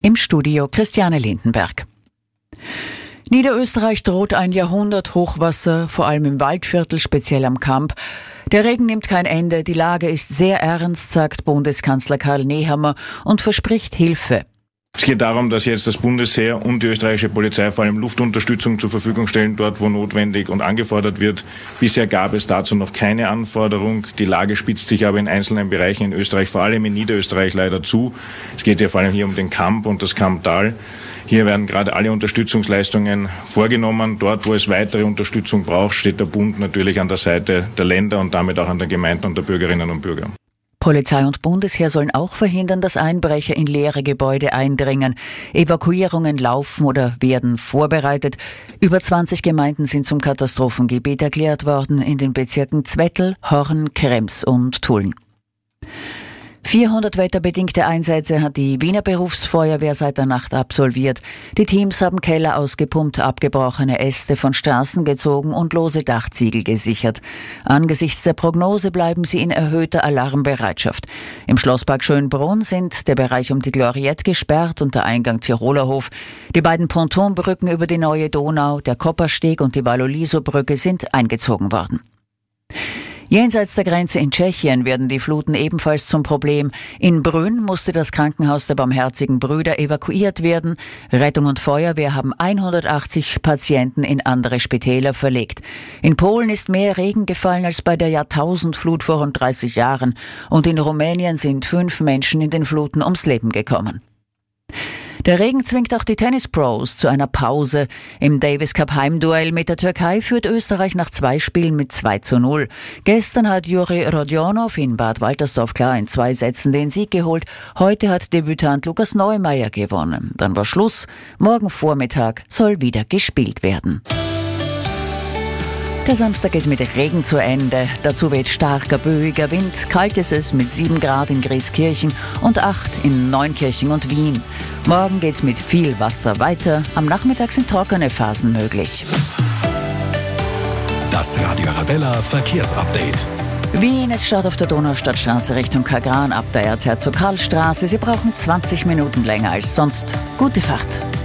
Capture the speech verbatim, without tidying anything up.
Im Studio Christiane Lindenberg. Niederösterreich droht ein Jahrhundert-Hochwasser, vor allem im Waldviertel, speziell am Kamp. Der Regen nimmt kein Ende, die Lage ist sehr ernst, sagt Bundeskanzler Karl Nehammer und verspricht Hilfe. Es geht darum, dass jetzt das Bundesheer und die österreichische Polizei vor allem Luftunterstützung zur Verfügung stellen, dort wo notwendig und angefordert wird. Bisher gab es dazu noch keine Anforderung. Die Lage spitzt sich aber in einzelnen Bereichen in Österreich, vor allem in Niederösterreich, leider zu. Es geht ja vor allem hier um den Kamp und das Kamptal. Hier werden gerade alle Unterstützungsleistungen vorgenommen. Dort, wo es weitere Unterstützung braucht, steht der Bund natürlich an der Seite der Länder und damit auch an der Gemeinden und der Bürgerinnen und Bürger. Polizei und Bundesheer sollen auch verhindern, dass Einbrecher in leere Gebäude eindringen. Evakuierungen laufen oder werden vorbereitet. Über zwanzig Gemeinden sind zum Katastrophengebiet erklärt worden in den Bezirken Zwettl, Horn, Krems und Tulln. vierhundert wetterbedingte Einsätze hat die Wiener Berufsfeuerwehr seit der Nacht absolviert. Die Teams haben Keller ausgepumpt, abgebrochene Äste von Straßen gezogen und lose Dachziegel gesichert. Angesichts der Prognose bleiben sie in erhöhter Alarmbereitschaft. Im Schlosspark Schönbrunn sind der Bereich um die Gloriette gesperrt und der Eingang Tirolerhof. Die beiden Pontonbrücken über die Neue Donau, der Koppersteg und die Valoliso-Brücke sind eingezogen worden. Jenseits der Grenze in Tschechien werden die Fluten ebenfalls zum Problem. In Brünn musste das Krankenhaus der Barmherzigen Brüder evakuiert werden. Rettung und Feuerwehr haben hundertachtzig Patienten in andere Spitäler verlegt. In Polen ist mehr Regen gefallen als bei der Jahrtausendflut vor rund dreißig Jahren. Und in Rumänien sind fünf Menschen in den Fluten ums Leben gekommen. Der Regen zwingt auch die Tennis-Pros zu einer Pause. Im Davis Cup Heimduell mit der Türkei führt Österreich nach zwei Spielen mit zwei zu null. Gestern hat Juri Rodionov in Bad Waltersdorf klar in zwei Sätzen den Sieg geholt. Heute hat Debütant Lukas Neumeier gewonnen. Dann war Schluss. Morgen Vormittag soll wieder gespielt werden. Der Samstag geht mit Regen zu Ende. Dazu weht starker, böiger Wind. Kalt ist es mit sieben Grad in Grieskirchen und acht in Neunkirchen und Wien. Morgen geht's mit viel Wasser weiter. Am Nachmittag sind trockene Phasen möglich. Das Radio Arabella Verkehrsupdate. Wien, es staut auf der Donaustadtstraße Richtung Kagran ab der Erzherzog-Karl-Straße. Sie brauchen zwanzig Minuten länger als sonst. Gute Fahrt.